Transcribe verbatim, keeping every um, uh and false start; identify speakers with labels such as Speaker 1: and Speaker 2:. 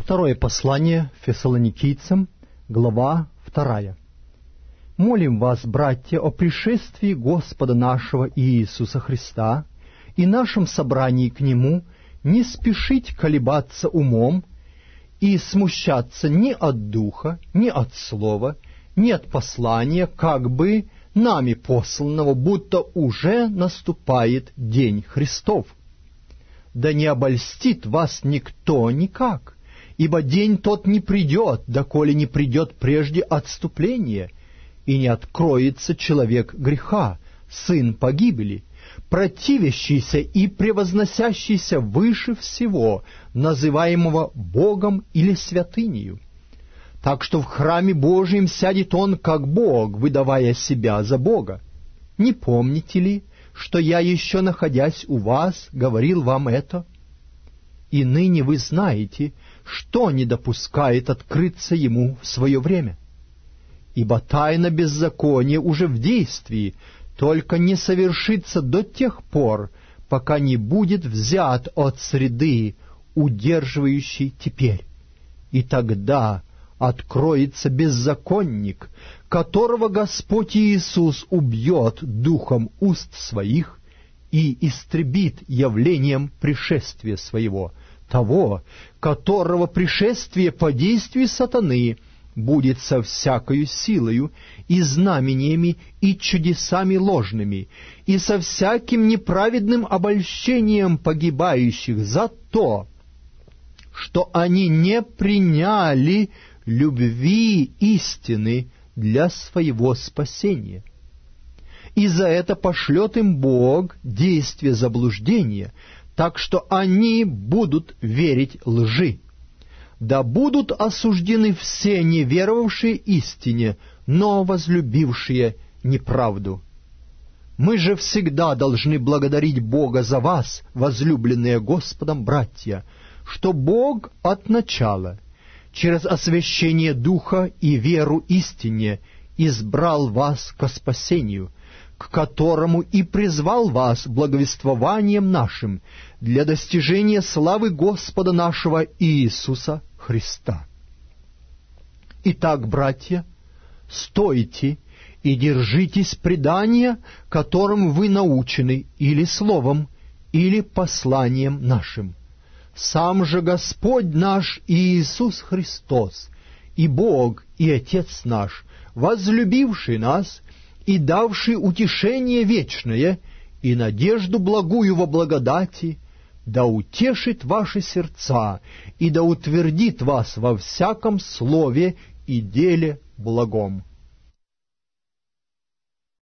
Speaker 1: Второе послание Фессалоникийцам, глава вторая. Молим вас, братья, о пришествии Господа нашего Иисуса Христа и нашем собрании к Нему не спешить колебаться умом и смущаться ни от духа, ни от слова, ни от послания, как бы нами посланного, будто уже наступает день Христов. Да не обольстит вас никто никак, ибо день тот не придет, доколе не придет прежде отступление, и не откроется человек греха, сын погибели, противящийся и превозносящийся выше всего, называемого Богом или святынею. Так что в храме Божьем сядет он, как Бог, выдавая себя за Бога. Не помните ли, что я еще, находясь у вас, говорил вам это? И ныне вы знаете, что не допускает открыться ему в свое время. Ибо тайна беззакония уже в действии, только не совершится до тех пор, пока не будет взят от среды, удерживающей теперь. И тогда откроется беззаконник, которого Господь Иисус убьет духом уст своих и истребит явлением пришествия своего, того, которого пришествие по действию сатаны будет со всякою силою и знамениями и чудесами ложными, и со всяким неправедным обольщением погибающих за то, что они не приняли любви истины для своего спасения. И за это пошлет им Бог действие заблуждения, так что они будут верить лжи. Да будут осуждены все неверовавшие истине, но возлюбившие неправду. Мы же всегда должны благодарить Бога за вас, возлюбленные Господом братья, что Бог от начала, через освящение Духа и веру истине, избрал вас ко спасению, к которому и призвал вас благовествованием нашим для достижения славы Господа нашего Иисуса Христа. Итак, братья, стойте и держитесь предания, которым вы научены или словом, или посланием нашим. Сам же Господь наш Иисус Христос, и Бог, и Отец наш, возлюбивший нас и давший утешение вечное и надежду благую во благодати, да утешит ваши сердца и да утвердит вас во всяком слове и деле благом.